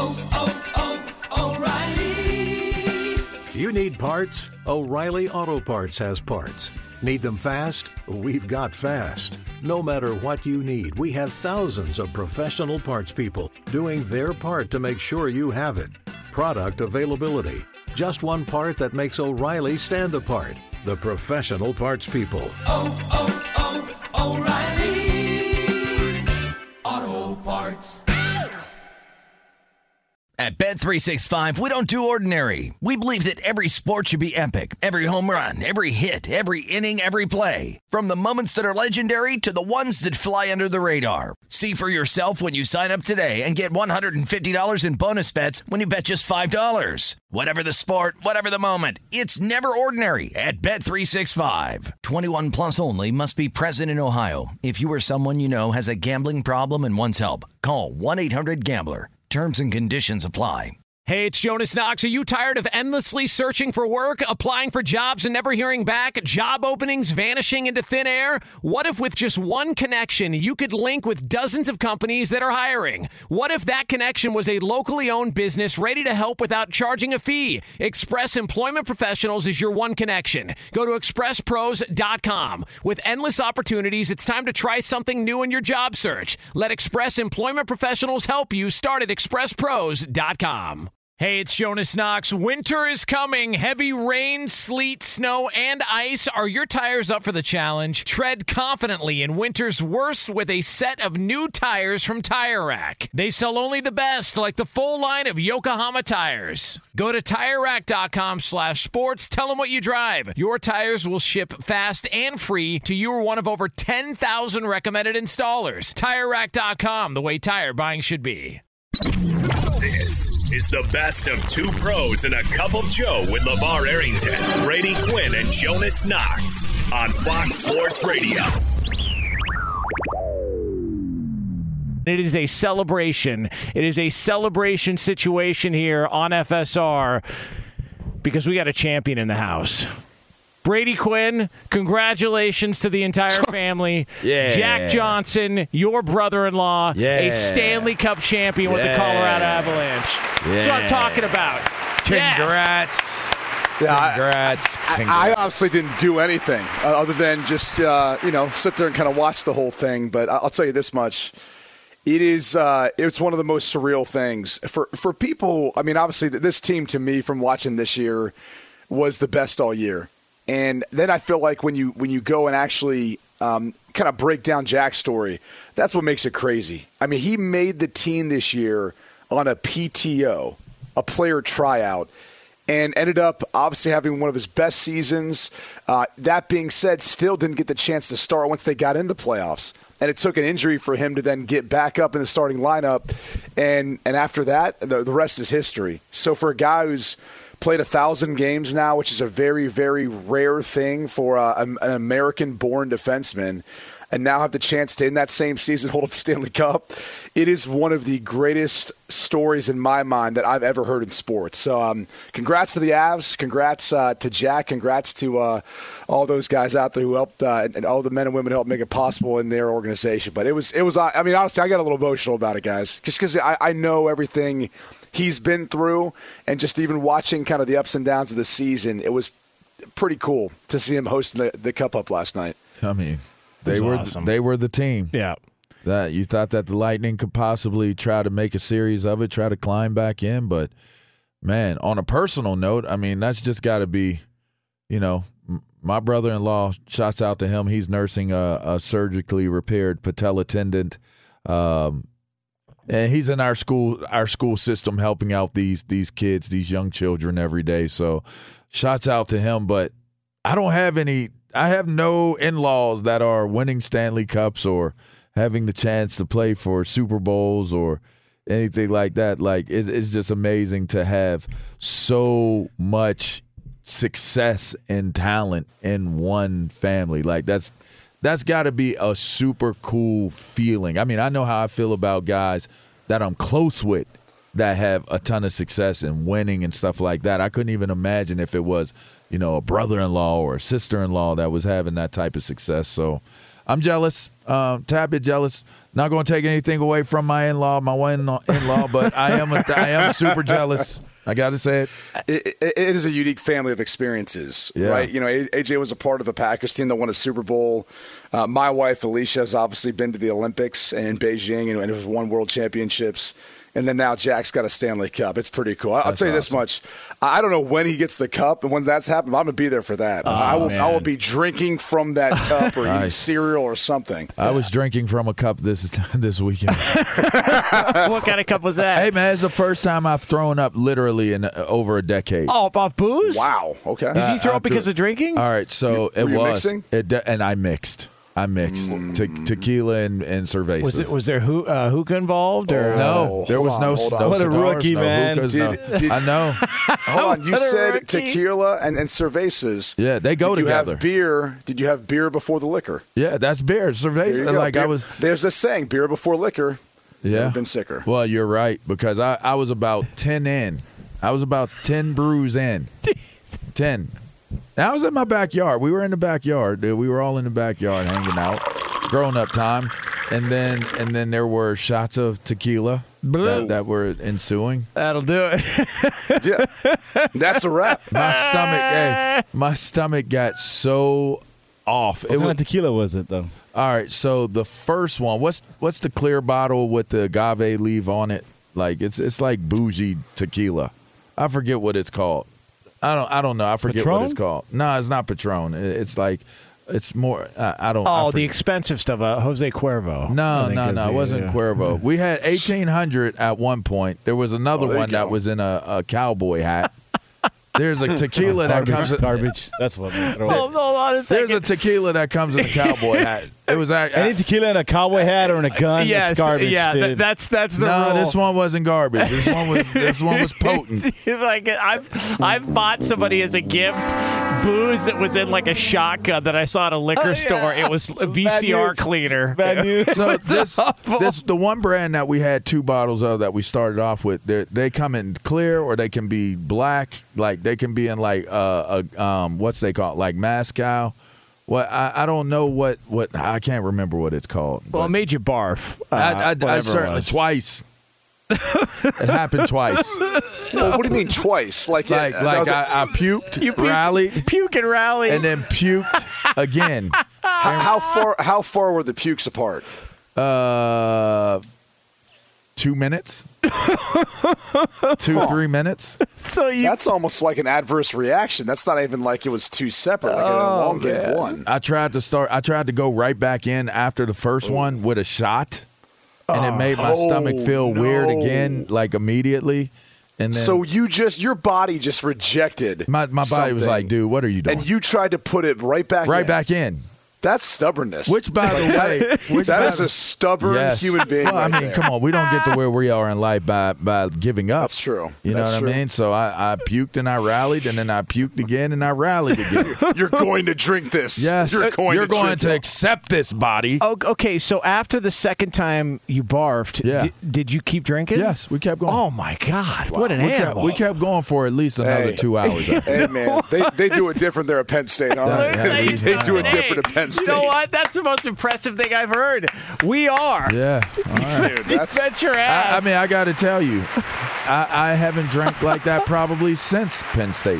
O'Reilly. You need parts? O'Reilly Auto Parts has parts. Need them fast? We've got fast. No matter what you need, we have thousands of professional parts people doing their part to make sure you have it. Product availability. Just one part that makes O'Reilly stand apart. The professional parts people. O'Reilly Auto Parts. At Bet365, we don't do ordinary. We believe that every sport should be epic. Every home run, every hit, every inning, every play. From the moments that are legendary to the ones that fly under the radar. See for yourself when you sign up today and get $150 in bonus bets when you bet just $5. Whatever the sport, whatever the moment, it's never ordinary at Bet365. 21 plus only. Must be present in Ohio. If you or someone you know has a gambling problem and wants help, call 1-800-GAMBLER. Terms and conditions apply. Hey, it's Jonas Knox. Are you tired of endlessly searching for work, applying for jobs and never hearing back, job openings vanishing into thin air? What if with just one connection, you could link with dozens of companies that are hiring? What if that connection was a locally owned business ready to help without charging a fee? Express Employment Professionals is your one connection. Go to expresspros.com. With endless opportunities, it's time to try something new in your job search. Let Express Employment Professionals help you. Start at expresspros.com. Hey, it's Jonas Knox. Winter is coming. Heavy rain, sleet, snow, and ice. Are your tires up for the challenge? Tread confidently in winter's worst with a set of new tires from Tire Rack. They sell only the best, like the full line of Yokohama tires. Go to TireRack.com/sports. Tell them what you drive. Your tires will ship fast and free to you or one of over 10,000 recommended installers. TireRack.com, the way tire buying should be. This is the best of two pros and a cup of Joe with LeVar Arrington, Brady Quinn, and Jonas Knox on Fox Sports Radio. It is a celebration. It is a celebration situation here on FSR because we got a champion in the house. Brady Quinn, congratulations to the entire family. Yeah. Jack Johnson, your brother-in-law, a Stanley Cup champion with the Colorado Avalanche. That's what I'm talking about. Congrats. Yeah, Congrats. I obviously didn't do anything other than just, sit there and kind of watch the whole thing. But I'll tell you this much. It's one of the most surreal things. For people, I mean, obviously this team to me from watching this year was the best all year. And then I feel like when you go and actually kind of break down Jack's story, that's what makes it crazy. I mean, he made the team this year on a PTO, a player tryout, and ended up obviously having one of his best seasons. That being said, still didn't get the chance to start once they got into playoffs. And it took an injury for him to then get back up in the starting lineup. And after that, the rest is history. So for a guy who's played 1,000 games now, which is a very, very rare thing for an American-born defenseman, and now have the chance to, in that same season, hold up the Stanley Cup, it is one of the greatest stories in my mind that I've ever heard in sports. So congrats to the Avs, congrats to Jack, congrats to all those guys out there who helped, and all the men and women who helped make it possible in their organization. But it was. I mean, honestly, I got a little emotional about it, guys, just because I know everything he's been through, and just even watching kind of the ups and downs of the season, it was pretty cool to see him hosting the Cup up last night. I mean, they were the team. Yeah. That you thought that the Lightning could possibly try to make a series of it, try to climb back in, but man, on a personal note, I mean, that's just got to be, my brother-in-law, shouts out to him. He's nursing a surgically repaired patella tendon. And he's in our school system helping out these kids, these young children every day. So shouts out to him. But I have no in-laws that are winning Stanley Cups or having the chance to play for Super Bowls or anything like that. Like, it's just amazing to have so much success and talent in one family. Like, that's got to be a super cool feeling. I mean, I know how I feel about guys that I'm close with that have a ton of success and winning and stuff like that. I couldn't even imagine if it was, a brother-in-law or a sister-in-law that was having that type of success. So I'm jealous, tad bit jealous. Not going to take anything away from my in-law, my one in-law, but I am super jealous. I got to say it. It is a unique family of experiences, Yeah. right? You know, AJ was a part of a Packers team that won a Super Bowl. My wife, Alicia, has obviously been to the Olympics in Beijing and has won world championships. And then now Jack's got a Stanley Cup. It's pretty cool. I'll tell you this much. I don't know when he gets the cup and when that's happened. I'm going to be there for that. I will be drinking from that cup or eating cereal or something. I was drinking from a cup this weekend. What kind of cup was that? Hey, man, it's the first time I've thrown up literally in over a decade. Oh, off booze? Wow. Okay. Did you throw up because of drinking? All right, so Were you was. mixing? And I mixed. Tequila and cervezas. Was there hookah involved? Or? No, there was no. hold on. No What a cigars, rookie, no man. hookahs, I know. Hold on. You What a said rookie. tequila and cervezas. Yeah, they go Did you together. have beer? Did you have beer before the liquor? Yeah, that's beer. There you Cerveza. go. Like I Beer- was. There's this saying: beer before liquor. Yeah. Never been sicker. Well, you're right because I was about 10 in. I was about 10 brews in. 10. I was in my backyard. We were in the backyard. Dude. We were all in the backyard hanging out, grown up time, and then there were shots of tequila that were ensuing. That'll do it. Yeah, that's a wrap. My stomach got so off. What kind of tequila was it, though? All right, so the first one, what's the clear bottle with the agave leaf on it? Like it's like bougie tequila. I forget what it's called. I don't know. I forget Patron? what it's called. No, it's not Patron. It's like it's more. I don't. Oh, I the forget. expensive stuff. Jose Cuervo. No, I think it wasn't Cuervo. We had 1800 at one point. There was another there you one that go. was in a cowboy hat. There's a tequila that comes. Garbage. That's what. Hold on a There's second. a tequila that comes in a cowboy hat. It was Any tequila in a cowboy hat or in a gun, yes, that's garbage, yeah, dude. that's the no. rule. This one wasn't garbage. This one was potent. Like I've bought somebody as a gift booze that was in like a shotgun that I saw at a liquor store. It was a VCR news. cleaner. Bad news. So this the one brand that we had 2 bottles of that we started off with. They come in clear or they can be black. Like they can be in like what's they call it? Like Moscow. Well, I don't know what I can't remember what it's called. Well, but it made you barf. I whatever it certainly was. twice. It happened twice. Well, what do you mean twice? Like I puked, You rallied, puke and rally. and then puked again. how far were the pukes apart? 2 minutes, 2-3 minutes. so you That's almost like an adverse reaction. That's not even like it was 2 separate, like an elongated one. I tried to go right back in after the first one with a shot, and it made my stomach feel weird again, like immediately. And then So your body just rejected. my body was something, like, "Dude, what are you doing?" and you tried to put it right back. right in. back in. That's stubbornness. Which, by the way, that is a stubborn yes. human being. Well, I right mean, there. come on, we don't get to where we are in life by giving up. That's true. You know That's what true. I mean? So I puked and I rallied, and then I puked again and I rallied again. You're going to drink this. Yes, You're going to drink it. accept this body. Oh, okay, so after the second time you barfed, Yeah. did you keep drinking? Yes, we kept going. Oh my God! What an we animal! kept, we kept going for at least another Hey. 2 hours. Hey, man, they do it different there at Penn State, huh? Yeah, they do it Hey, different at Penn State. You know what? That's the most impressive thing I've heard. We are. Yeah. All right. Dude, that's Bet your ass. I mean, I got to tell you, I haven't drank like that probably since Penn State.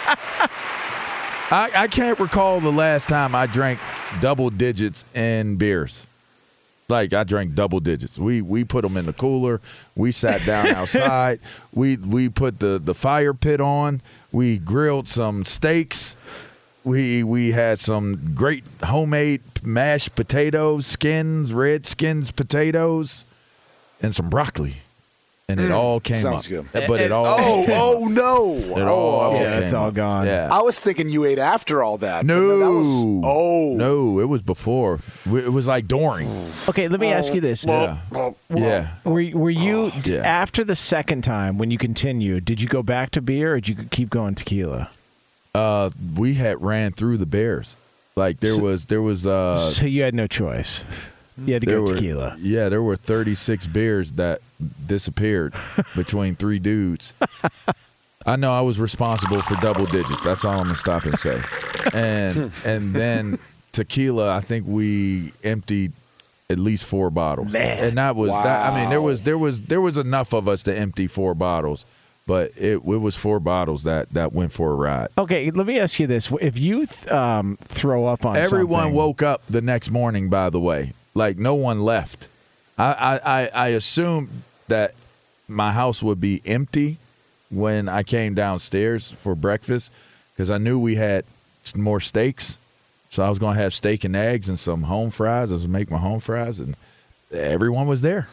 I can't recall the last time I drank double digits in beers. Like I drank double digits. We put them in the cooler. We sat down outside. We put the fire pit on. We grilled some steaks. We had some great homemade mashed potatoes, red skins potatoes, and some broccoli. And it all came sounds up. good. But it all came up. Oh no! It all yeah, came it's all up. gone. Yeah. I was thinking you ate after all that. but No. that was, No, it was before. It was like during. Okay, let me ask you this. Yeah. Yeah. Were you Yeah. after the second time when you continued? Did you go back to beer or did you keep going tequila? We had ran through the Bears. Like there was So you had no choice. You had to there go were tequila. Yeah, there were 36 beers that disappeared between 3 dudes. I know I was responsible for double digits. That's all I'm gonna stop and say. And then tequila, I think we emptied at least 4 bottles. Man. And that was that. I mean, there was enough of us to empty 4 bottles, but it was 4 bottles that went for a ride. Okay, let me ask you this: if you throw up on everyone something, woke up the next morning. By the way, like no one left. I assumed that my house would be empty when I came downstairs for breakfast because I knew we had more steaks. So I was going to have steak and eggs and some home fries. I was going to make my home fries, and everyone was there.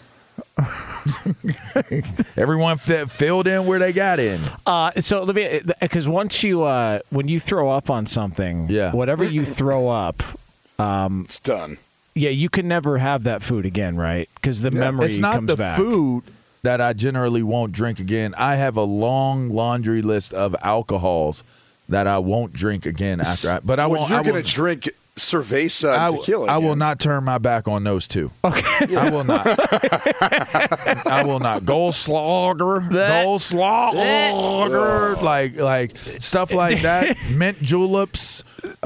Everyone filled in where they got in. So let me, because once you, when you throw up on something, whatever you throw up, it's done. Yeah, you can never have that food again, right? Because the memory it's not comes the back. food that I generally won't drink again. I have a long laundry list of alcohols that I won't drink again after. But I won't. You're going to drink cerveza and tequila. I will not turn my back on those two. Okay, I will not. I will not. Goldschlager, like stuff like that. Mint juleps.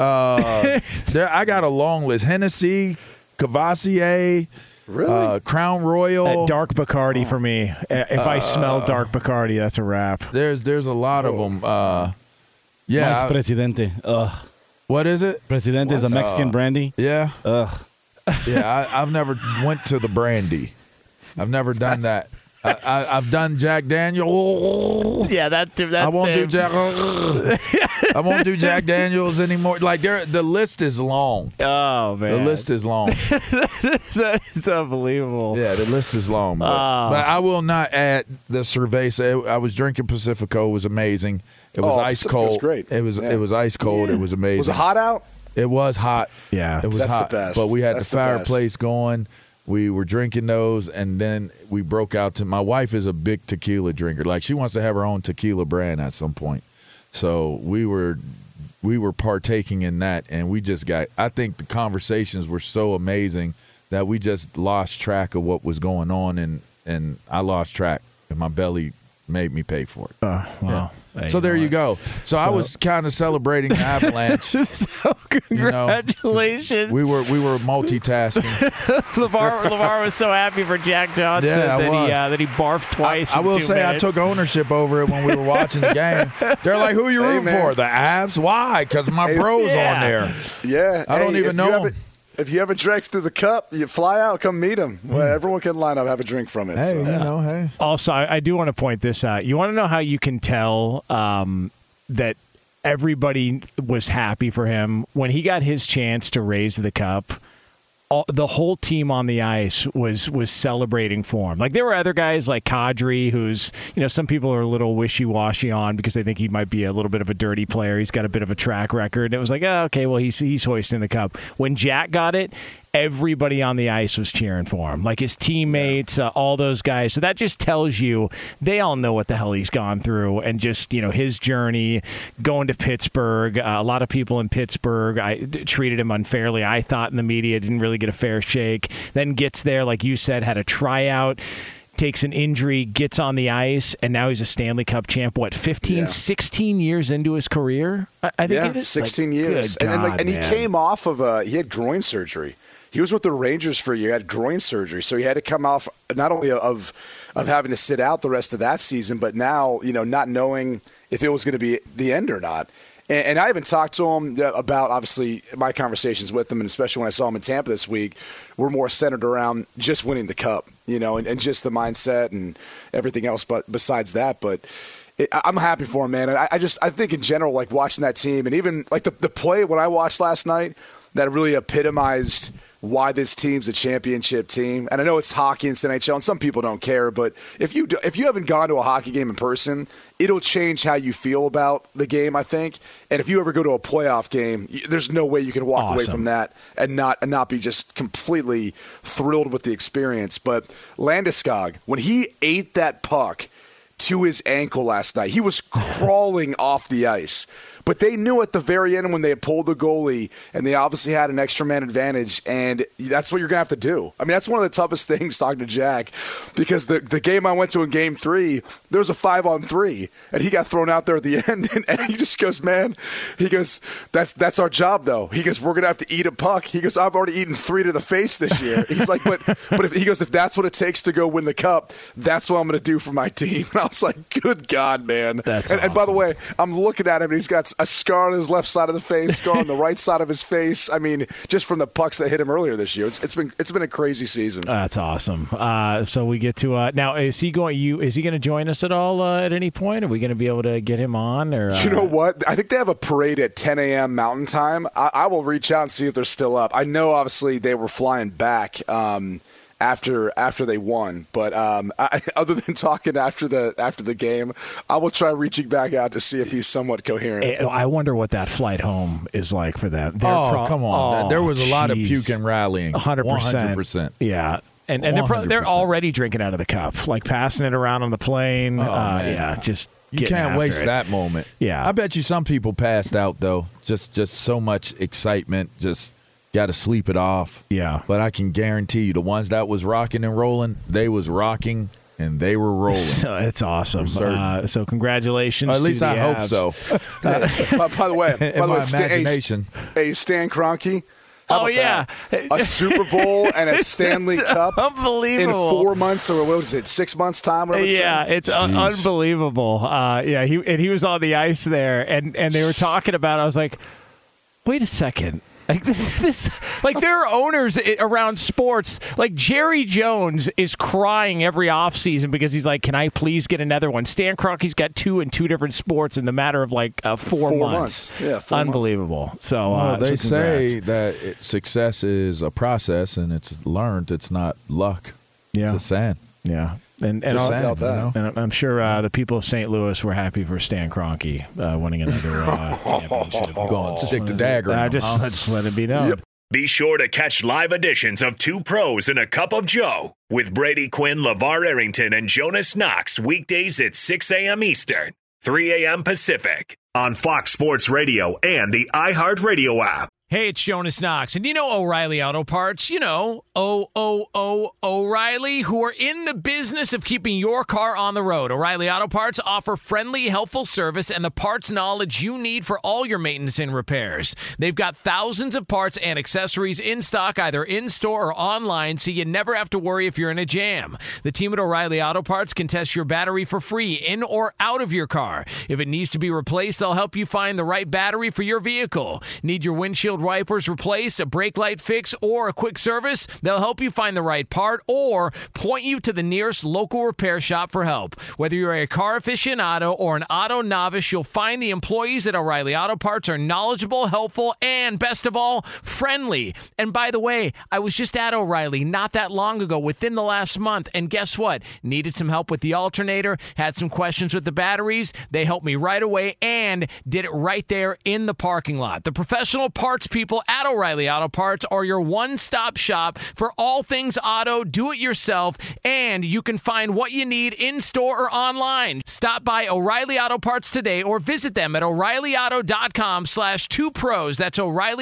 I got a long list. Hennessy, Cavassier. Really? Crown Royal. Dark Bacardi for me. If I smell dark Bacardi, that's a wrap. There's a lot of them. Yeah, mine's Presidente. Ugh. What is it? Presidente is a Mexican brandy. Yeah. Ugh. Yeah, I've never went to the brandy. I've never done that. I've done Jack Daniels. Yeah, that's I won't do Jack. I won't do Jack Daniels anymore. Like the list is long. Oh man, the list is long. That is unbelievable. Yeah, the list is long. But I will not add the cerveza. I was drinking Pacifico. It was amazing. It was ice Pacifico's cold. Great. It was ice cold. Yeah. It was amazing. Was it hot out? It was hot. Yeah, it was That's hot. the best. But we had That's the the best. fireplace going. We were drinking those, and then we broke out to. My wife is a big tequila drinker. Like she wants to have her own tequila brand at some point. So we were partaking in that, and we just got. I think the conversations were so amazing that we just lost track of what was going on, and I lost track, and my belly made me pay for it. Wow. Yeah. Hey, So there you go. So I was kind of celebrating the Avalanche. So congratulations. We were multitasking. LeVar was so happy for Jack Johnson that he barfed twice. I in will 2 say minutes. I took ownership over it when we were watching the game. They're like, "Who are you rooting man. for? The Avs? Why? Because my bro's on there." Yeah. I don't even know. If you haven't drank through the cup, you fly out, come meet him. Well, everyone can line up, have a drink from it. Hey, so. you know, hey. Also, I do want to point this out. You want to know how you can tell that everybody was happy for him when he got his chance to raise the cup? The whole team on the ice was celebrating for him. Like there were other guys like Kadri, who's some people are a little wishy-washy on because they think he might be a little bit of a dirty player. He's got a bit of a track record. It was like, oh, okay, well he's hoisting the cup. When Jack got it, everybody on the ice was cheering for him, like his teammates, all those guys. So that just tells you they all know what the hell he's gone through, and just his journey going to Pittsburgh. A lot of people in Pittsburgh treated him unfairly. I thought in the media didn't really get a fair shake. Then gets there, like you said, had a tryout. Takes an injury, gets on the ice, and now he's a Stanley Cup champ. What, 16 years into his career? I think it is. 16 years. Good God, and he man. came off of he had groin surgery. He was with the Rangers for a year, had groin surgery. So he had to come off not only of having to sit out the rest of that season, but now, not knowing if it was going to be the end or not. And I even talked to him about, obviously, my conversations with him, and especially when I saw him in Tampa this week, were more centered around just winning the Cup, and just the mindset and everything else. But besides that, I'm happy for him, man. And I think in general, like watching that team, and even like the play when I watched last night, that really epitomized why this team's a championship team. And I know it's hockey and it's the NHL, and some people don't care, but if you haven't gone to a hockey game in person, it'll change how you feel about the game, I think. And if you ever go to a playoff game, there's no way you can walk away from that and not be just completely thrilled with the experience. But Landeskog, when he ate that puck to his ankle last night, he was crawling off the ice. But they knew at the very end when they had pulled the goalie, and they obviously had an extra man advantage, and that's what you're going to have to do. I mean, that's one of the toughest things talking to Jack, because the game I went to in Game 3, there was a 5-on-3, and he got thrown out there at the end, and he just goes, man, he goes, that's our job, though. He goes, we're going to have to eat a puck. He goes, I've already eaten 3 to the face this year. He's like, but if that's what it takes to go win the cup, that's what I'm going to do for my team. And I was like, good God, man. And by the way, I'm looking at him, and he's got a scar on his left side of the face, scar on the right side of his face. I mean, just from the pucks that hit him earlier this year. It's been a crazy season. That's awesome. So we get to now. Is he going to join us at all at any point? Are we going to be able to get him on? Or you know what? I think they have a parade at 10 a.m. Mountain Time. I will reach out and see if they're still up. I know obviously they were flying back after they won, but other than talking after the game, I will try reaching back out to see if he's somewhat coherent. I wonder what that flight home is like for them. Come on. There was a lot of puking rallying. 100%. Yeah. And they're already drinking out of the cup, like passing it around on the plane. Just you can't waste that moment. Yeah, I bet you some people passed out though. Just so much excitement, just got to sleep it off. Yeah, but I can guarantee you, the ones that was rocking and rolling, they was rocking and they were rolling. It's awesome. So congratulations. At least I hope so. By the way, imagination. Stan Kroenke. Oh, yeah. A Super Bowl and a Stanley Cup. Unbelievable. In 4 months, or what was it, 6 months' time? It's unbelievable. He was on the ice there, and they were talking about it. I was like, wait a second. Like this, like there are owners around sports. Like Jerry Jones is crying every offseason because he's like, "Can I please get another one?" Stan Kroenke's got 2 in 2 different sports in the matter of like 4 months. Yeah, 4 unbelievable. Months. So they say that success is a process and it's learned. It's not luck. Yeah, just saying. Yeah. And I'm sure the people of St. Louis were happy for Stan Kroenke winning another championship. Go on, stick the dagger. Just let it be known. Yep. Be sure to catch live editions of Two Pros and a Cup of Joe with Brady Quinn, LeVar Arrington, and Jonas Knox weekdays at 6 a.m. Eastern, 3 a.m. Pacific on Fox Sports Radio and the iHeartRadio app. Hey, it's Jonas Knox, and you know O'Reilly Auto Parts. You know, O'Reilly, who are in the business of keeping your car on the road. O'Reilly Auto Parts offer friendly, helpful service and the parts knowledge you need for all your maintenance and repairs. They've got thousands of parts and accessories in stock, either in-store or online, so you never have to worry if you're in a jam. The team at O'Reilly Auto Parts can test your battery for free in or out of your car. If it needs to be replaced, they'll help you find the right battery for your vehicle. Need your windshield wipers replaced, a brake light fix, or a quick service? They'll help you find the right part or point you to the nearest local repair shop for help. Whether you're a car aficionado or an auto novice, you'll find the employees at O'Reilly Auto Parts are knowledgeable, helpful, and best of all, friendly. And by the way, I was just at O'Reilly not that long ago, within the last month, and guess what? Needed some help with the alternator, had some questions with the batteries. They helped me right away and did it right there in the parking lot. The professional parts people at O'Reilly Auto Parts are your one-stop shop for all things auto, do-it-yourself, and you can find what you need in-store or online. Stop by O'Reilly Auto Parts today or visit them at O'ReillyAuto.com/2pros. That's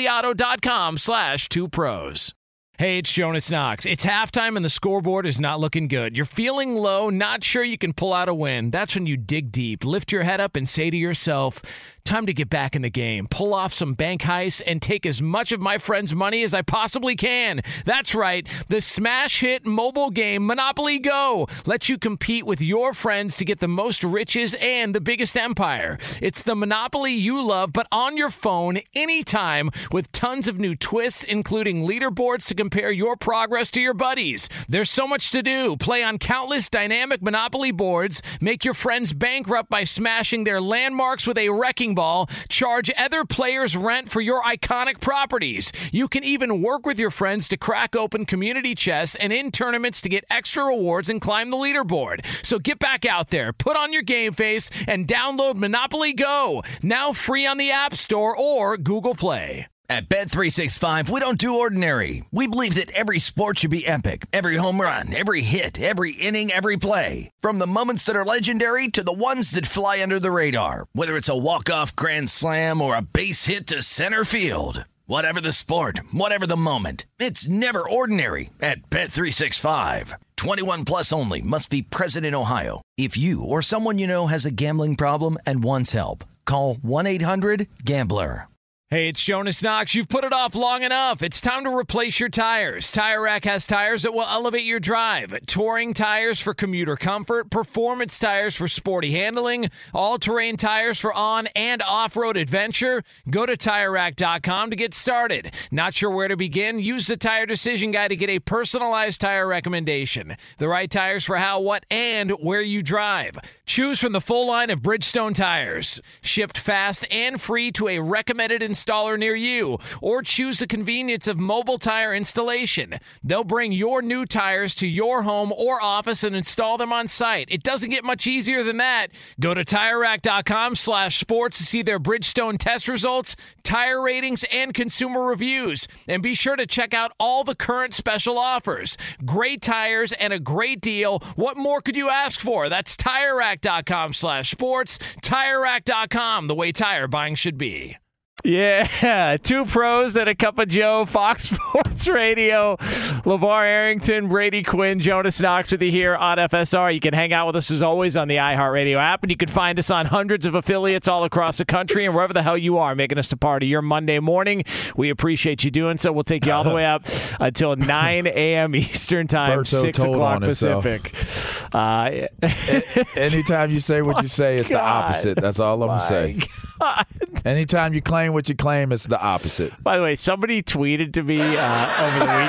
O'ReillyAuto.com/2pros. Hey, it's Jonas Knox. It's halftime and the scoreboard is not looking good. You're feeling low, not sure you can pull out a win. That's when you dig deep, lift your head up, and say to yourself, time to get back in the game, pull off some bank heists, and take as much of my friends' money as I possibly can. That's right. The smash hit mobile game Monopoly Go lets you compete with your friends to get the most riches and the biggest empire. It's the Monopoly you love, but on your phone anytime with tons of new twists, including leaderboards to compare your progress to your buddies. There's so much to do. Play on countless dynamic Monopoly boards, make your friends bankrupt by smashing their landmarks with a wrecking ball, charge other players rent for your iconic properties. You can even work with your friends to crack open community chests and in tournaments to get extra rewards and climb the leaderboard. So get back out there, put on your game face, and download Monopoly Go, now free on the App Store or Google Play. At Bet365, we don't do ordinary. We believe that every sport should be epic. Every home run, every hit, every inning, every play. From the moments that are legendary to the ones that fly under the radar. Whether it's a walk-off grand slam or a base hit to center field. Whatever the sport, whatever the moment. It's never ordinary at Bet365. 21 plus only. Must be present in Ohio. If you or someone you know has a gambling problem and wants help, call 1-800-GAMBLER. Hey, it's Jonas Knox. You've put it off long enough. It's time to replace your tires. Tire Rack has tires that will elevate your drive. Touring tires for commuter comfort, performance tires for sporty handling, all-terrain tires for on- and off-road adventure. Go to TireRack.com to get started. Not sure where to begin? Use the Tire Decision Guide to get a personalized tire recommendation. The right tires for how, what, and where you drive. Choose from the full line of Bridgestone tires. Shipped fast and free to a recommended installer near you, or choose the convenience of mobile tire installation. They'll bring your new tires to your home or office and install them on site. It doesn't get much easier than that. Go to TireRack.com/sports to see their Bridgestone test results, tire ratings, and consumer reviews. And be sure to check out all the current special offers. Great tires and a great deal. What more could you ask for? That's TireRack.com/sports. TireRack.com, the way tire buying should be. Yeah, two pros and a cup of Joe, Fox Sports Radio. LeVar Arrington, Brady Quinn, Jonas Knox with you here on FSR. You can hang out with us as always on the iHeartRadio app, and you can find us on hundreds of affiliates all across the country and wherever the hell you are, making us a part of your Monday morning. We appreciate you doing so. We'll take you all the way up until 9 a.m. Eastern Time, Berto 6 told o'clock on himself. Pacific. Anytime you say what you say, it's the opposite. That's all I'm going to say. God. Anytime you claim what you claim, it's the opposite. By the way, somebody tweeted to me over the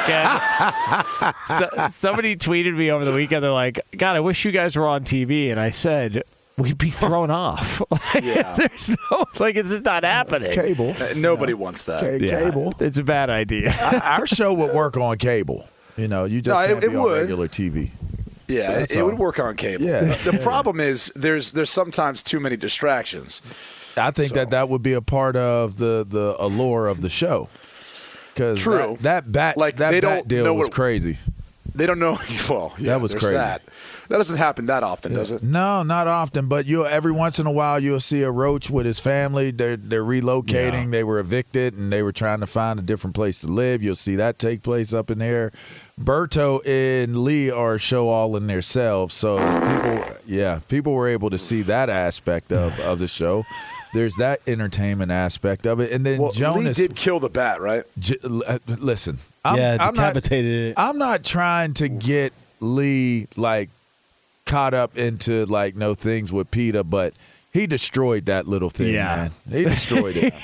weekend. Somebody tweeted me over the weekend. They're like, God, I wish you guys were on TV. And I said, we'd be thrown off. Yeah. There's no, it's just not happening. It's cable. Nobody wants that. Cable. It's a bad idea. Our show would work on cable. You just can't be on regular TV. Yeah, it would work on cable. Yeah. The problem is there's sometimes too many distractions. I think that would be a part of the allure of the show. Because that bat deal was crazy. They don't know. Well, yeah, that was crazy. That doesn't happen that often, does it? No, not often. But every once in a while you'll see a Roach with his family. They're relocating. Yeah. They were evicted and they were trying to find a different place to live. You'll see that take place up in there. Berto and Lee are a show all in themselves. So people were able to see that aspect of the show. There's that entertainment aspect of it. And then Jonas Lee did kill the bat, right? Listen. Decapitated it. I'm not trying to get Lee caught up into things with PETA, but he destroyed that little thing, man. He destroyed it.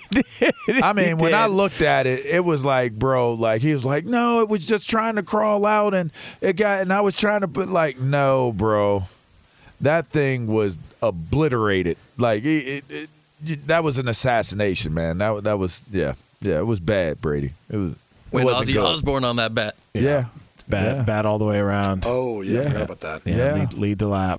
I mean, when I looked at it, it was like, bro, he was like, no, it was just trying to crawl out and I was trying to put no, bro. That thing was obliterated. That was an assassination, man. That was it was bad, Brady. It wasn't Ozzy good. Osbourne on that bat. Yeah. It's bad all the way around. Oh, yeah. I forgot about that. Yeah. Lead the lap.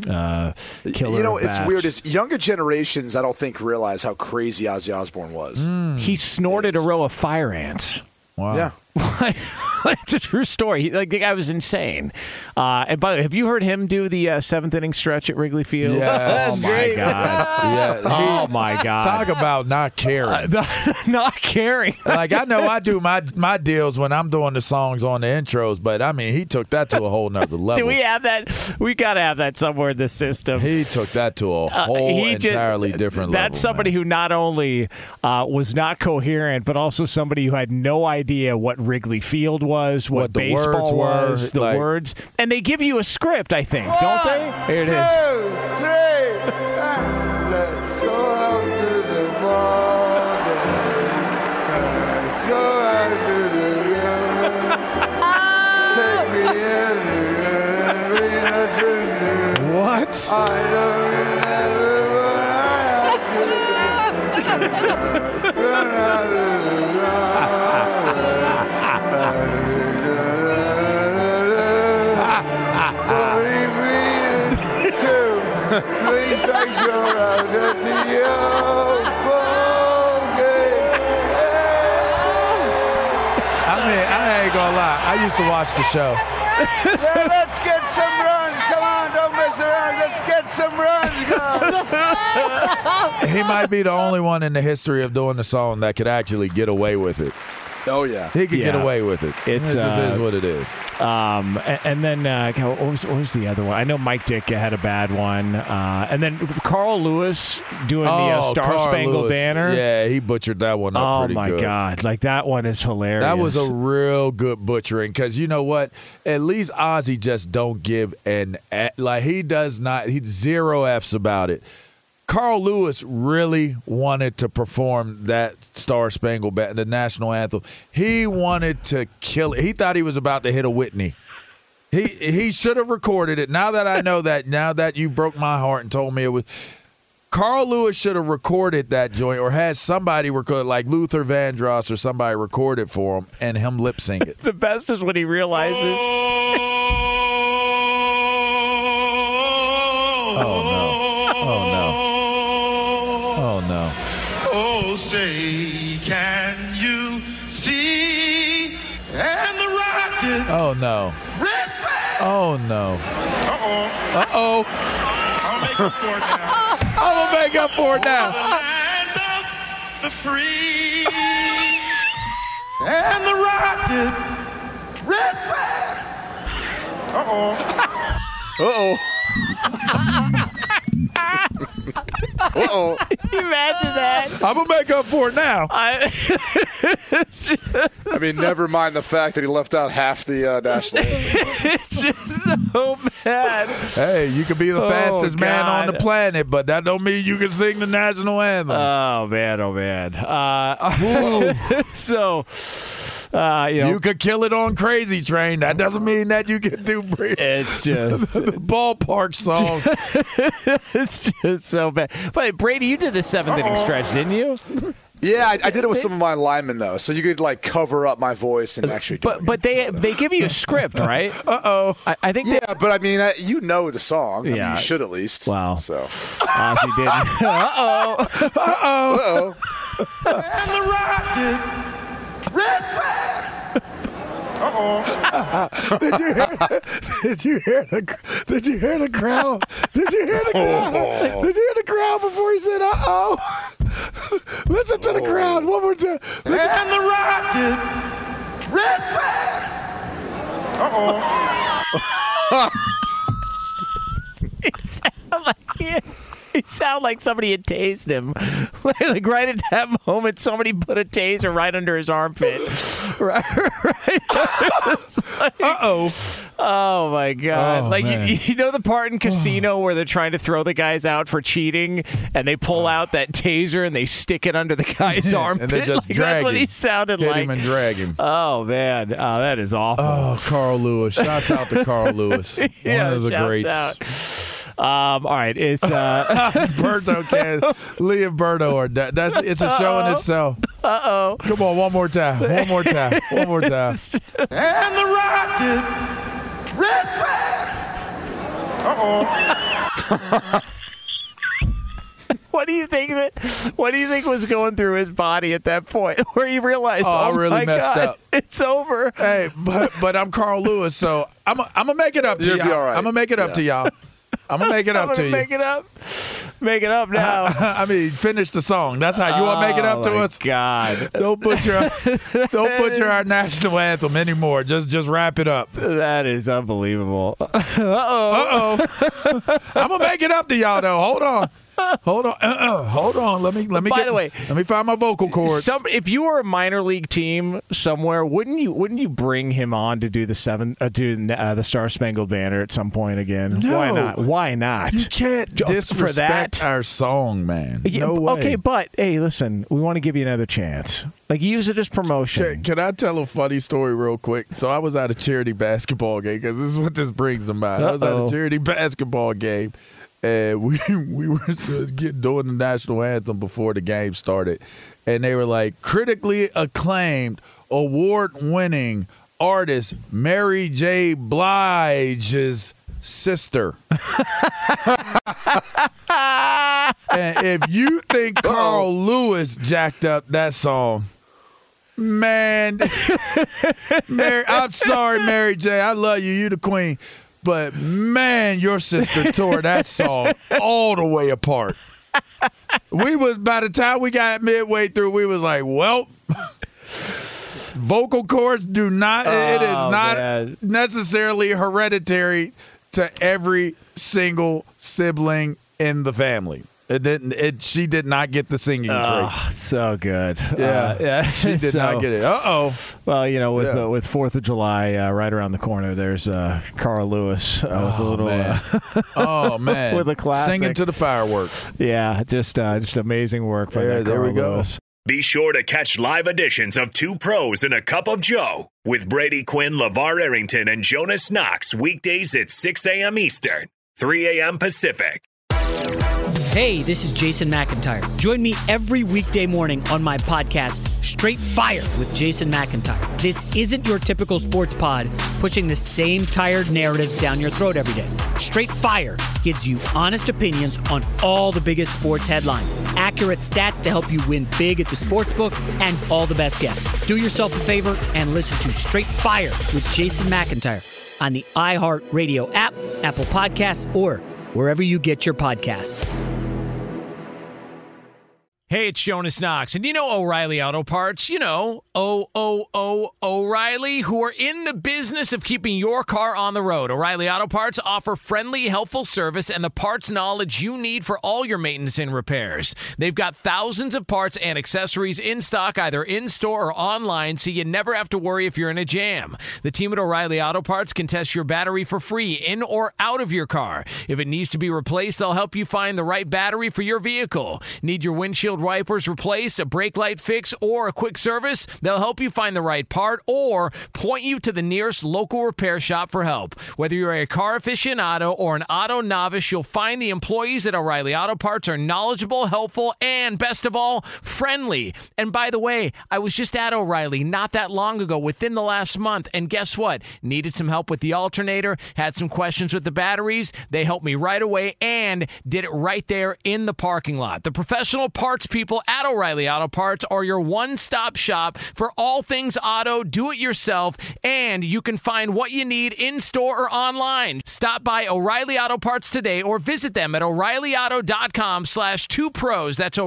Killer it's weird is younger generations, I don't think, realize how crazy Ozzy Osbourne was. He snorted a row of fire ants. Wow. Yeah. It's a true story. The guy was insane. And by the way, have you heard him do the seventh inning stretch at Wrigley Field? Yes. Oh my God. Oh my God. Talk about not caring. Not caring. I know I do my deals when I'm doing the songs on the intros, but I mean he took that to a whole nother level. Do we have that? We got to have that somewhere in the system. He took that to a whole entirely different level. That's somebody who not only was not coherent, but also somebody who had no idea what Wrigley Field was, what the baseball words were, the words. And they give you a script, I think, don't they? Here it is. 2, 3, let's go out to the morning. Let's go out to the road. Take me in. What? I don't remember what I Please make sure I'm at the ball game. ain't gonna lie. I used to watch the show. Yeah, let's get some runs. Come on, don't mess around. Let's get some runs going. He might be the only one in the history of doing the song that could actually get away with it. Oh, yeah. He could get away with it. It just is what it is. And then what was the other one? I know Mike Dick had a bad one. And then Carl Lewis doing the Star Spangled Banner. Yeah, he butchered that one up pretty good. Oh, my God. Like, that one is hilarious. That was a real good butchering because you know what? At least Ozzy just don't give he does not. He's zero Fs about it. Carl Lewis really wanted to perform that Star Spangled Banner, the national anthem. He wanted to kill it. He thought he was about to hit a Whitney. He should have recorded it. Now that I know that, now that you broke my heart and told me it was, Carl Lewis should have recorded that joint or had somebody record, like Luther Vandross or somebody record it for him and him lip sync it. The best is when he realizes. Oh, no. Oh, no. Oh, no. Oh, say, can you see? And the rockets. Oh, no. Red flag. Oh, no. Uh-oh. Uh-oh. I'll make up for it now. I'm going to make up for it now. Land of the free. And the rockets. Red flag. Uh-oh. Uh-oh. Uh-oh. Can you imagine that? I'm going to make up for it now. I mean, never mind the fact that he left out half the national anthem. It's just so bad. Hey, you could be the fastest man on the planet, but that don't mean you can sing the national anthem. Oh, man. Oh, man. So... you could kill it on Crazy Train. That doesn't mean that you can do it's just the ballpark song. It's just so bad. But Brady, you did the seventh inning stretch, didn't you? Yeah, I did it with some of my linemen though, so you could like cover up my voice and actually. But they give you a script, right? Uh-oh. I think. Yeah, but I mean, you know the song. I mean, Yeah. you should at least. Wow. So. Ozzy didn't. Uh-oh. Uh-oh. And the rockets. Red flag. Uh-oh. Did you hear the crowd? Did you hear the crowd? Did you hear the crowd before he said, uh-oh? Listen to the crowd one more time. And the rockets. Red flag. Uh-oh. He sounded like somebody had tased him. Like right at that moment, somebody put a taser right under his armpit. Right. Uh-oh. Oh, my God. Oh, you know the part in Casino where they're trying to throw the guys out for cheating and they pull out that taser and they stick it under the guy's armpit? And they just drag that's him. what he sounded Hit like. him and drag him. Oh, man. Oh, that is awful. Oh, Carl Lewis. Shouts out to Carl Lewis. Yeah, One of the shouts greats. out. All right, it's Berto can Lee and Berto are it's a show in itself. Uh-oh. Come on, one more time. One more time. And the rockets. Red flag. Uh-oh. What do you think was going through his body at that point where he realized, I really my messed God, up. It's over. Hey, but I'm Carl Lewis, so I'm gonna make it up to You'll y'all. be all right. I'm gonna make it up to y'all. I'm gonna make it up to you. Make it up. Make it up now. I mean, finish the song. That's how you want to make it up to us. God, don't butcher our national anthem anymore. Just wrap it up. That is unbelievable. Uh-oh. I'm gonna make it up to y'all though. Hold on. Hold on. Let me. By the way, let me find my vocal cords. If you were a minor league team somewhere, wouldn't you bring him on to do the Star Spangled Banner at some point again? No. Why not? Why not? You can't disrespect our song, man. No way. Okay, but hey, listen, we want to give you another chance. Like, use it as promotion. Can I tell a funny story real quick? So I was at a charity basketball game because this is what this brings about. I was at a charity basketball game. And we were doing the national anthem before the game started. And they were like, critically acclaimed, award-winning artist Mary J. Blige's sister. And if you think Carl Lewis jacked up that song, man, I'm sorry, Mary J. I love you. You the queen. But, man, your sister tore that song all the way apart. By the time we got midway through, we was like, well, vocal cords do not, it is not necessarily hereditary to every single sibling in the family. She did not get the singing trait. So good. Yeah. She did not get it. Uh-oh. Well, with 4th of July right around the corner, there's Carl Lewis with a little man. with a classic. Singing to the fireworks. Yeah, just amazing work by that Carl Lewis. Be sure to catch live editions of Two Pros and a Cup of Joe with Brady Quinn, LeVar Arrington, and Jonas Knox weekdays at 6 a.m. Eastern, 3 a.m. Pacific. Hey, this is Jason McIntyre. Join me every weekday morning on my podcast, Straight Fire with Jason McIntyre. This isn't your typical sports pod pushing the same tired narratives down your throat every day. Straight Fire gives you honest opinions on all the biggest sports headlines, accurate stats to help you win big at the sportsbook, and all the best guests. Do yourself a favor and listen to Straight Fire with Jason McIntyre on the iHeartRadio app, Apple Podcasts, or wherever you get your podcasts. Hey, it's Jonas Knox, and you know O'Reilly Auto Parts. You know, O'Reilly, who are in the business of keeping your car on the road. O'Reilly Auto Parts offer friendly, helpful service and the parts knowledge you need for all your maintenance and repairs. They've got thousands of parts and accessories in stock, either in-store or online, so you never have to worry if you're in a jam. The team at O'Reilly Auto Parts can test your battery for free in or out of your car. If it needs to be replaced, they'll help you find the right battery for your vehicle. Need your windshield wipers replaced, a brake light fix, or a quick service? They'll help you find the right part or point you to the nearest local repair shop for help. Whether you're a car aficionado or an auto novice, you'll find the employees at O'Reilly Auto Parts are knowledgeable, helpful, and best of all, friendly. And by the way, I was just at O'Reilly not that long ago, within the last month, and guess what? Needed some help with the alternator, had some questions with the batteries. They helped me right away and did it right there in the parking lot. The professional parts people at O'Reilly Auto Parts are your one-stop shop for all things auto, do-it-yourself, and you can find what you need in-store or online. Stop by O'Reilly Auto Parts today or visit them at O'ReillyAuto.com/2pros. That's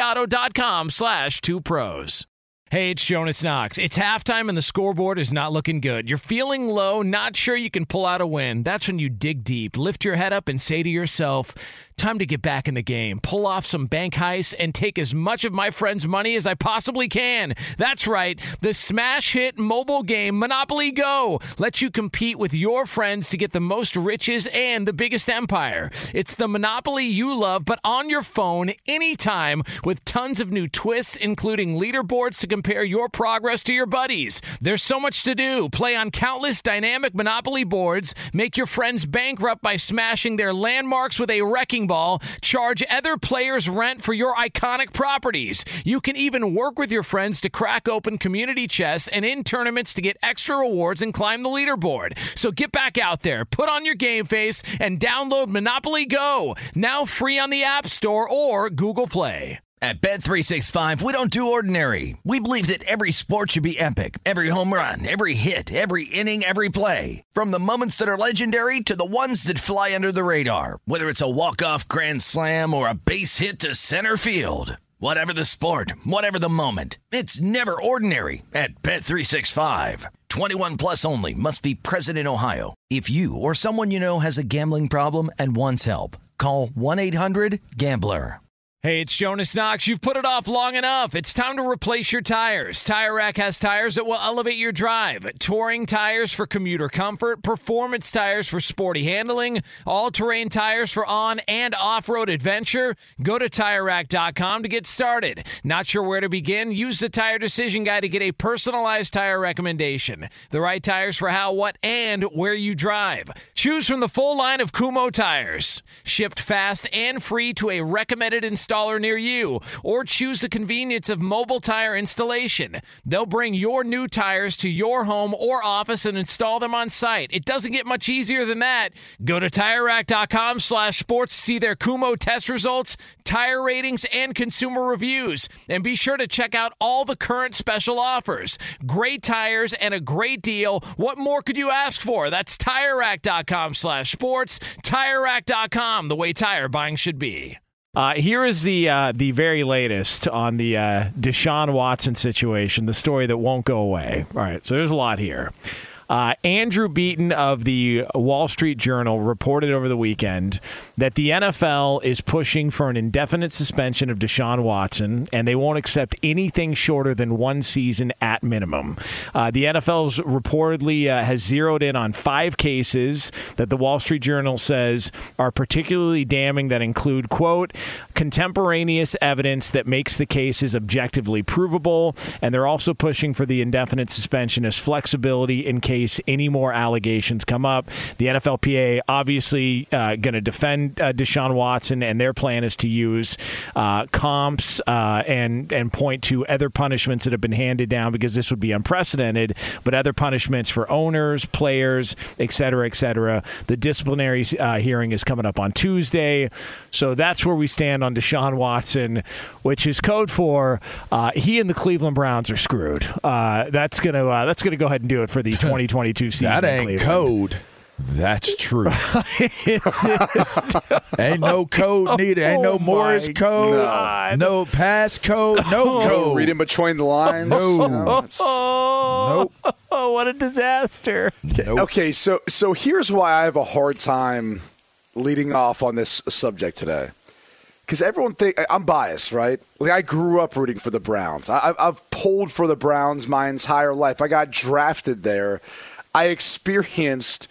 O'ReillyAuto.com/2pros. Hey, it's Jonas Knox. It's halftime and the scoreboard is not looking good. You're feeling low, not sure you can pull out a win. That's when you dig deep, lift your head up, and say to yourself, time to get back in the game, pull off some bank heists, and take as much of my friends' money as I possibly can. That's right. The smash hit mobile game Monopoly Go lets you compete with your friends to get the most riches and the biggest empire. It's the Monopoly you love, but on your phone anytime with tons of new twists, including leaderboards to compare your progress to your buddies. There's so much to do. Play on countless dynamic Monopoly boards, make your friends bankrupt by smashing their landmarks with a wrecking ball, charge other players rent for your iconic properties. You can even work with your friends to crack open community chests and in tournaments to get extra rewards and climb the leaderboard. So get back out there, put on your game face, and download Monopoly Go, now free on the App Store or Google Play. At Bet365, we don't do ordinary. We believe that every sport should be epic. Every home run, every hit, every inning, every play. From the moments that are legendary to the ones that fly under the radar. Whether it's a walk-off grand slam or a base hit to center field. Whatever the sport, whatever the moment. It's never ordinary at Bet365. 21 plus only. Must be present in Ohio. If you or someone you know has a gambling problem and wants help, call 1-800-GAMBLER. Hey, it's Jonas Knox. You've put it off long enough. It's time to replace your tires. Tire Rack has tires that will elevate your drive. Touring tires for commuter comfort, performance tires for sporty handling, all-terrain tires for on- and off-road adventure. Go to TireRack.com to get started. Not sure where to begin? Use the Tire Decision Guide to get a personalized tire recommendation. The right tires for how, what, and where you drive. Choose from the full line of Kumho tires. Shipped fast and free to a recommended installer installer near you, or choose the convenience of mobile tire installation. They'll bring your new tires to your home or office and install them on site. It doesn't get much easier than that. Go to TireRack.com/sports to see their Kumho test results, tire ratings, and consumer reviews. And be sure to check out all the current special offers. Great tires and a great deal. What more could you ask for? That's TireRack.com/sports. TireRack.com, the way tire buying should be. Here is the very latest on the Deshaun Watson situation, the story that won't go away. All right, so there's a lot here. Andrew Beaton of the Wall Street Journal reported over the weekend that the NFL is pushing for an indefinite suspension of Deshaun Watson, and they won't accept anything shorter than 1 season at minimum. The NFL's reportedly has zeroed in on 5 cases that the Wall Street Journal says are particularly damning that include, quote, contemporaneous evidence that makes the cases objectively provable, and they're also pushing for the indefinite suspension as flexibility in case any more allegations come up. The NFLPA obviously going to defend Deshaun Watson, and their plan is to use comps and point to other punishments that have been handed down, because this would be unprecedented, but other punishments for owners, players, et cetera, et cetera. The disciplinary hearing is coming up on Tuesday. So that's where we stand on Deshaun Watson, which is code for he and the Cleveland Browns are screwed. That's gonna go ahead and do it for the 2022 season. That ain't code. That's true. Ain't no code needed. Ain't no Morse code. No pass code. No code. Reading between the lines. Nope. Oh, what a disaster. Nope. Okay, so here's why I have a hard time leading off on this subject today. Because everyone I'm biased, right? Like, I grew up rooting for the Browns. I've pulled for the Browns my entire life. I got drafted there. I experienced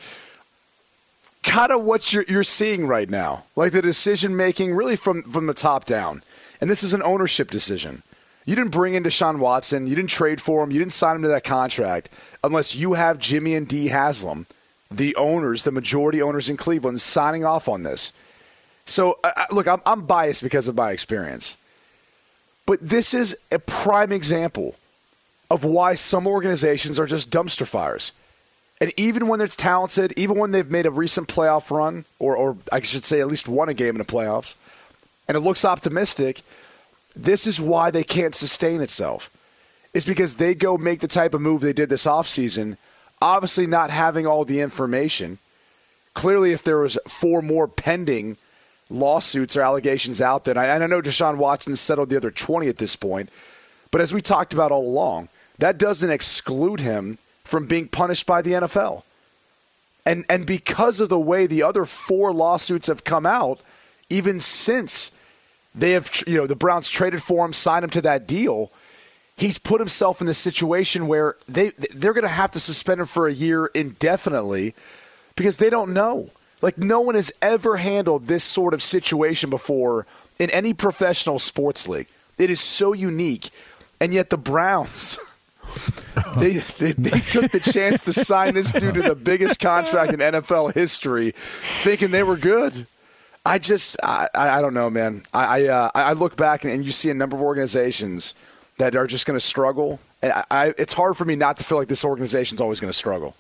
kind of what you're seeing right now, like the decision making really from the top down. And this is an ownership decision. You didn't bring in Deshaun Watson. You didn't trade for him. You didn't sign him to that contract unless you have Jimmy and Dee Haslam, the owners, the majority owners in Cleveland, signing off on this. So, look, I'm biased because of my experience. But this is a prime example of why some organizations are just dumpster fires. And even when it's talented, even when they've made a recent playoff run, or I should say at least won a game in the playoffs, and it looks optimistic, this is why they can't sustain itself. It's because they go make the type of move they did this offseason, obviously not having all the information. Clearly, if there was 4 more pending lawsuits or allegations out there, and I know Deshaun Watson settled the other 20 at this point, but as we talked about all along, that doesn't exclude him from being punished by the NFL. And because of the way the other 4 lawsuits have come out, even since they have, the Browns traded for him, signed him to that deal, he's put himself in this situation where they're going to have to suspend him for a year indefinitely because they don't know. Like, no one has ever handled this sort of situation before in any professional sports league. It is so unique. And yet the Browns, they took the chance to sign this dude to the biggest contract in NFL history, thinking they were good. I don't know, man. I look back and you see a number of organizations that are just going to struggle. And it's hard for me not to feel like this organization's always going to struggle.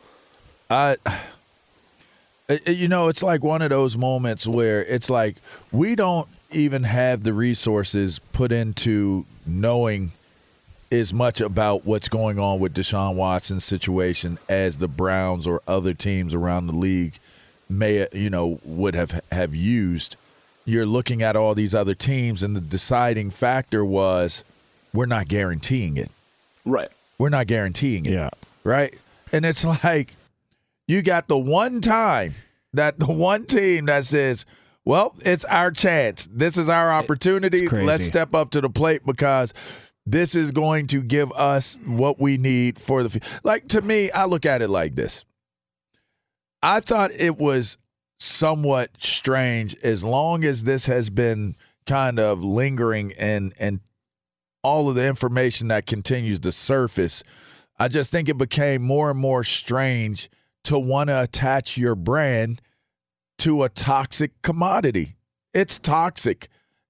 It's like one of those moments where it's like we don't even have the resources put into knowing as much about what's going on with Deshaun Watson's situation as the Browns or other teams around the league may, would have used. You're looking at all these other teams, and the deciding factor was we're not guaranteeing it. Right. We're not guaranteeing it. Yeah. Right? And it's like you got the one time that the one team that says, well, it's our chance. This is our opportunity. Let's step up to the plate because this is going to give us what we need for the future. Like, to me, I look at it like this. I thought it was somewhat strange as long as this has been kind of lingering and all of the information that continues to surface. I just think it became more and more strange to want to attach your brand to a toxic commodity. It's toxic.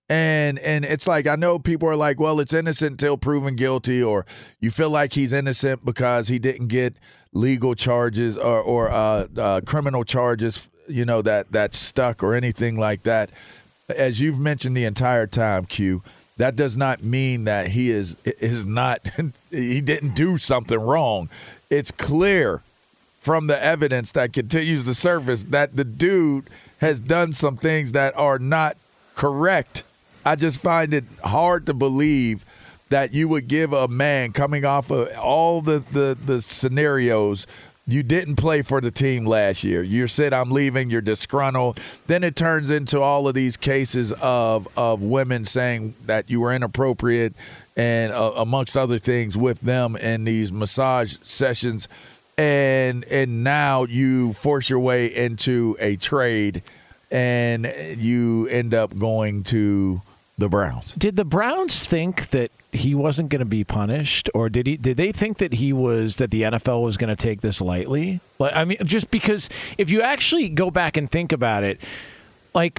And it's like, I know people are like, well, it's innocent until proven guilty, or you feel like he's innocent because he didn't get legal charges or criminal charges, that stuck or anything like that. As you've mentioned the entire time, Q, that does not mean that he is not he didn't do something wrong. It's clear from the evidence that continues to surface that the dude has done some things that are not correct. I just find it hard to believe that you would give a man coming off of all the scenarios. You didn't play for the team last year. You said, I'm leaving. You're disgruntled. Then it turns into all of these cases of women saying that you were inappropriate and amongst other things with them in these massage sessions. And now you force your way into a trade and you end up going to the Browns. Did the Browns think that he wasn't going to be punished, or did they think that the NFL was going to take this lightly? Like, I mean, just because if you actually go back and think about it, like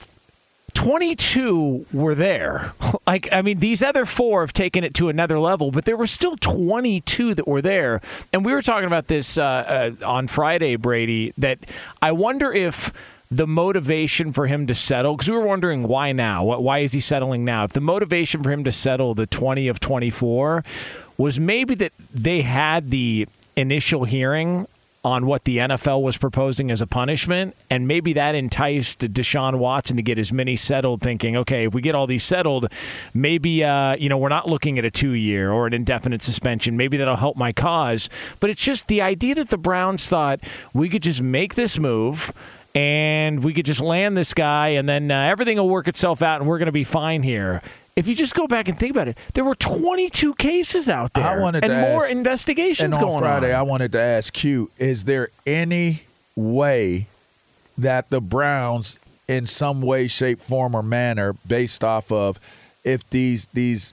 22 were there. Like, I mean, these other 4 have taken it to another level, but there were still 22 that were there. And we were talking about this on Friday, Brady, that I wonder if the motivation for him to settle, because we were wondering why now? Why is he settling now? If the motivation for him to settle the 20 of 24 was maybe that they had the initial hearing on what the NFL was proposing as a punishment, and maybe that enticed Deshaun Watson to get as many settled, thinking, okay, if we get all these settled, maybe we're not looking at a 2-year or an indefinite suspension. Maybe that'll help my cause. But it's just the idea that the Browns thought we could just make this move and we could just land this guy, and then everything will work itself out, and we're going to be fine here. If you just go back and think about it, there were 22 cases out there more investigations going on. And on Friday, I wanted to ask Q, is there any way that the Browns, in some way, shape, form, or manner, based off of if these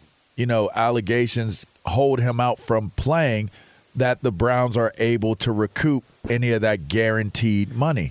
allegations hold him out from playing, that the Browns are able to recoup any of that guaranteed money?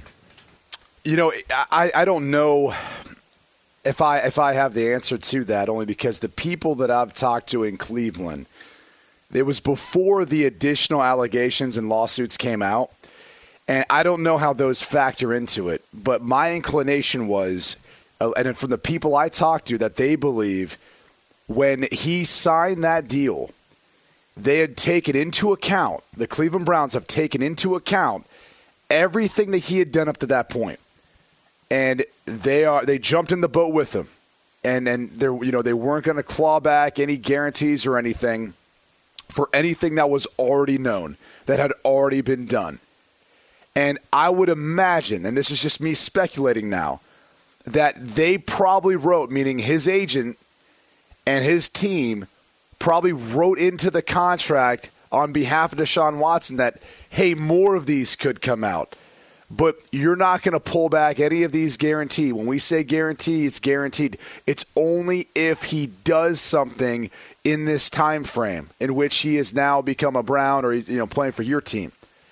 I don't know if I have the answer to that, only because the people that I've talked to in Cleveland, it was before the additional allegations and lawsuits came out, and I don't know how those factor into it, but my inclination was, and from the people I talked to, that they believe when he signed that deal, they had taken into account, the Cleveland Browns have taken into account everything that he had done up to that point. And they jumped in the boat with him, and they weren't going to claw back any guarantees or anything for anything that was already known, that had already been done. And I would imagine, and this is just me speculating now, that they probably wrote, meaning his agent and his team probably wrote into the contract on behalf of Deshaun Watson that, hey, more of these could come out. But you're not going to pull back any of these guaranteed. When we say guarantee, it's guaranteed. It's only if he does something in this time frame in which he has now become a Brown or playing for your team.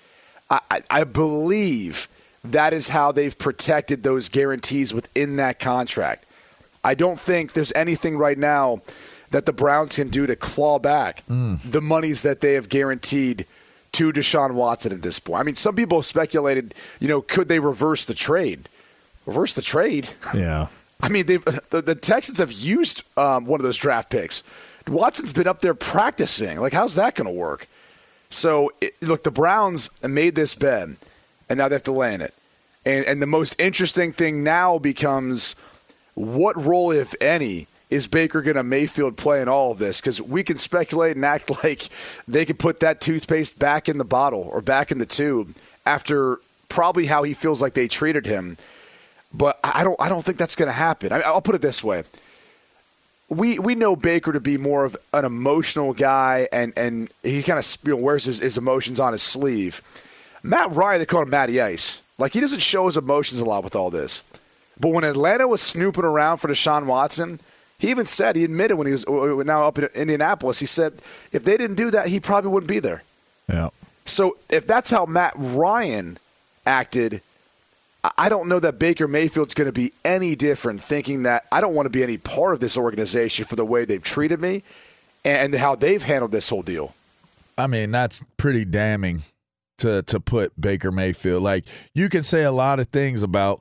I believe that is how they've protected those guarantees within that contract. I don't think there's anything right now that the Browns can do to claw back the monies that they have guaranteed to Deshaun Watson at this point. I mean, some people speculated, could they reverse the trade? Reverse the trade? Yeah. I mean, the Texans have used one of those draft picks. Watson's been up there practicing. Like, how's that going to work? So, look, the Browns made this bet, and now they have to land it. And the most interesting thing now becomes what role, if any, is Baker going to Mayfield play in all of this? Because we can speculate and act like they could put that toothpaste back in the bottle or back in the tube after probably how he feels like they treated him. But I don't think that's going to happen. I'll put it this way. We know Baker to be more of an emotional guy, and he kind of wears his emotions on his sleeve. Matt Ryan, they call him Matty Ice. Like, he doesn't show his emotions a lot with all this. But when Atlanta was snooping around for Deshaun Watson, he even said, he admitted when he was now up in Indianapolis, he said if they didn't do that, he probably wouldn't be there. Yeah. So if that's how Matt Ryan acted, I don't know that Baker Mayfield's going to be any different, thinking that I don't want to be any part of this organization for the way they've treated me and how they've handled this whole deal. I mean, that's pretty damning to put Baker Mayfield. Like, you can say a lot of things about,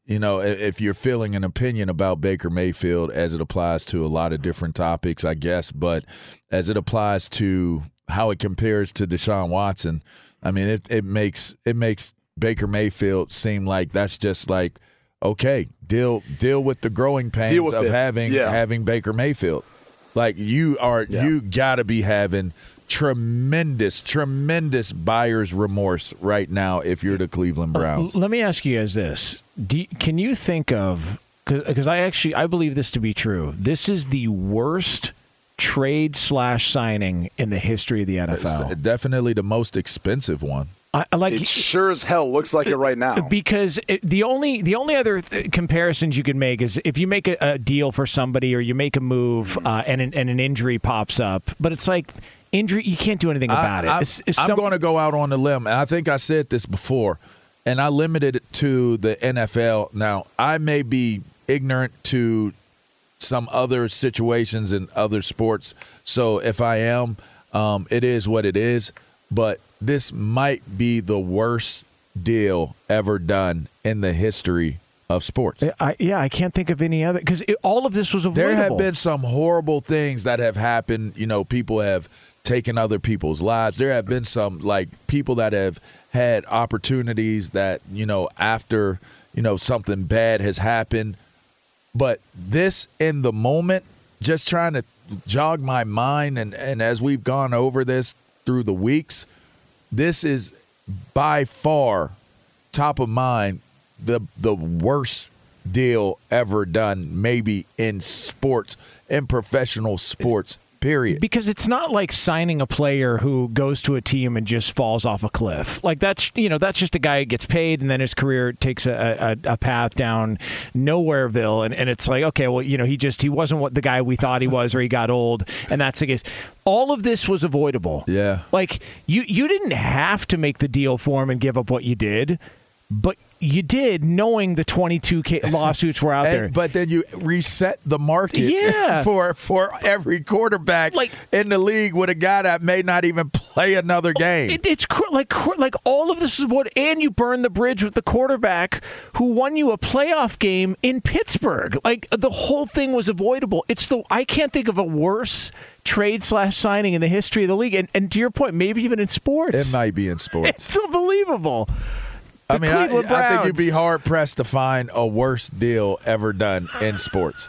if you're feeling an opinion about Baker Mayfield as it applies to a lot of different topics, I guess, but as it applies to how it compares to Deshaun Watson, I mean, it makes Baker Mayfield seem like that's just like, okay, deal with the growing pains of having Baker Mayfield. Like, you got to be having tremendous buyer's remorse right now if you're the Cleveland Browns. Let me ask you guys this. Can you think of, because I believe this to be true, this is the worst trade/signing in the history of the NFL. It's definitely the most expensive one. It sure as hell looks like it right now. Because the only other comparisons you can make is if you make a deal for somebody or you make a move and an injury pops up, but it's like injury, you can't do anything about it. I'm going to go out on a limb, and I think I said this before, and I limited it to the NFL. Now, I may be ignorant to some other situations in other sports, so if I am, it is what it is, but this might be the worst deal ever done in the history of sports. I can't think of any other, because all of this was avoidable. There have been some horrible things that have happened. People have taken other people's lives. There have been some, like, people that have had opportunities that, after, something bad has happened. But this in the moment, just trying to jog my mind, and as we've gone over this through the weeks, this is by far top of mind the worst deal ever done, maybe in sports, in professional sports, period. Because it's not like signing a player who goes to a team and just falls off a cliff. Like, that's just a guy who gets paid and then his career takes a path down nowhereville, and it's like, okay, well, he wasn't what the guy we thought he was, or he got old, and that's the case. All of this was avoidable. Yeah. Like, you didn't have to make the deal for him and give up what you did, but you did, knowing the 22 lawsuits were out there. But then you reset the market for every quarterback in the league with a guy that may not even play another game. It's like all of this is and you burned the bridge with the quarterback who won you a playoff game in Pittsburgh. Like, the whole thing was avoidable. I can't think of a worse trade/signing in the history of the league. And to your point, maybe even in sports. It might be in sports. It's unbelievable. I mean, I think you'd be hard-pressed to find a worse deal ever done in sports.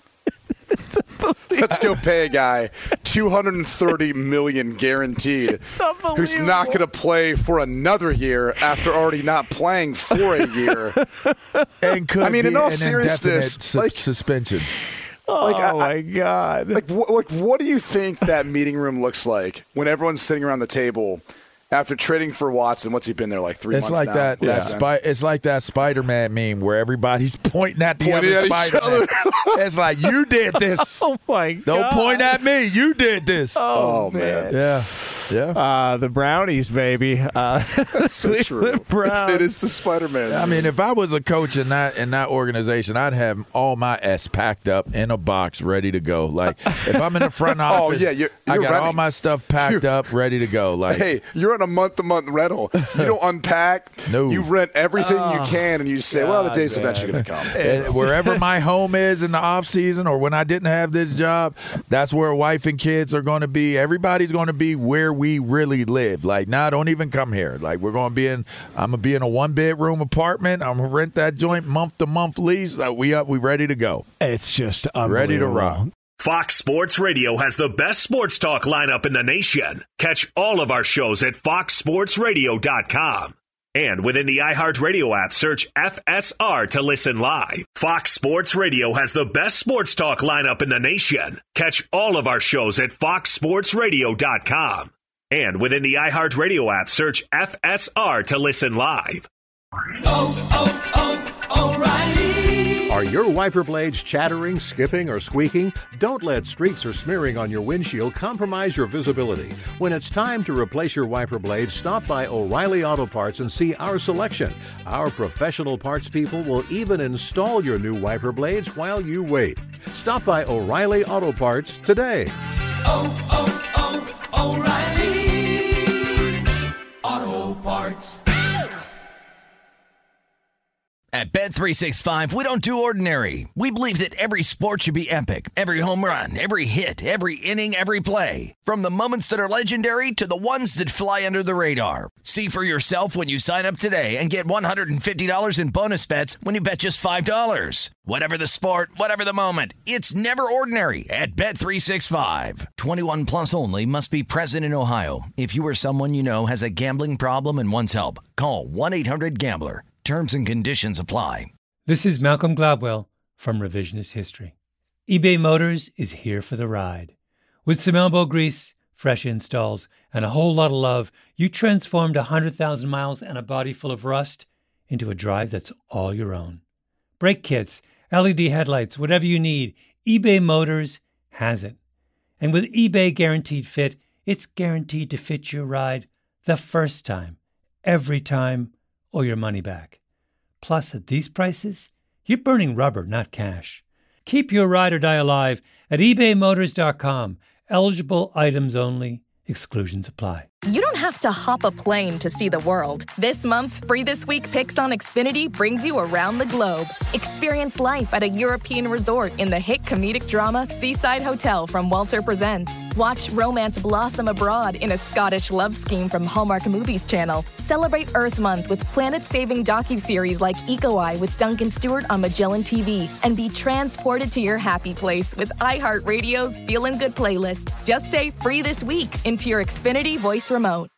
Let's go pay a guy $230 million guaranteed, who's not going to play for another year after already not playing for a year. And could be in all an seriousness, suspension. My God! What do you think that meeting room looks like when everyone's sitting around the table? After trading for Watson, what's he been there, like 3 months now? It's like that Spider-Man meme where everybody's pointing at the other Spider-Man. It's like, you did this. Oh, my God. Don't point at me. You did this. Oh man. Yeah. The Brownies, baby. That's so true. It is the Spider-Man. I mean, if I was a coach in that organization, I'd have all my S packed up in a box, ready to go. Like, if I'm in the front office, I got all my stuff packed up, ready to go. Like, hey, you're on a month-to-month rental. You don't unpack. No. You rent everything you can, and you say, well, the day's eventually going to come. And wherever my home is in the off-season or when I didn't have this job, that's where wife and kids are going to be. Everybody's going to be where we really live. Like, don't even come here. Like, I'm going to be in a one-bedroom apartment. I'm going to rent that joint month-to-month lease. We ready to go. It's just unbelievable. Ready to rock. Fox Sports Radio has the best sports talk lineup in the nation. Catch all of our shows at foxsportsradio.com. And within the iHeartRadio app, search FSR to listen live. Fox Sports Radio has the best sports talk lineup in the nation. Catch all of our shows at foxsportsradio.com. And within the iHeartRadio app, search FSR to listen live. O'Reilly Are your wiper blades chattering, skipping, or squeaking? Don't let streaks or smearing on your windshield compromise your visibility. When it's time to replace your wiper blades, stop by O'Reilly Auto Parts and see our selection. Our professional parts people will even install your new wiper blades while you wait. Stop by O'Reilly Auto Parts today. O'Reilly Auto Parts. At Bet365, we don't do ordinary. We believe that every sport should be epic. Every home run, every hit, every inning, every play. From the moments that are legendary to the ones that fly under the radar. See for yourself when you sign up today and get $150 in bonus bets when you bet just $5. Whatever the sport, whatever the moment, it's never ordinary at Bet365. 21 plus only. Must be present in Ohio. If you or someone you know has a gambling problem and wants help, call 1-800-GAMBLER. Terms and conditions apply. This is Malcolm Gladwell from Revisionist History. eBay Motors is here for the ride. With some elbow grease, fresh installs, and a whole lot of love, you transformed 100,000 miles and a body full of rust into a drive that's all your own. Brake kits, LED headlights, whatever you need, eBay Motors has it. And with eBay Guaranteed Fit, it's guaranteed to fit your ride the first time, every time, or your money back. Plus, at these prices, you're burning rubber, not cash. Keep your ride or die alive at ebaymotors.com. Eligible items only. Exclusions apply. You don't have to hop a plane to see the world. This month's Free This Week Picks on Xfinity brings you around the globe. Experience life at a European resort in the hit comedic drama Seaside Hotel from Walter Presents. Watch romance blossom abroad in a Scottish love scheme from Hallmark Movies Channel. Celebrate Earth Month with planet-saving docuseries like Eco Eye with Duncan Stewart on Magellan TV. And be transported to your happy place with iHeartRadio's Feelin' Good playlist. Just say Free This Week into your Xfinity voice remote.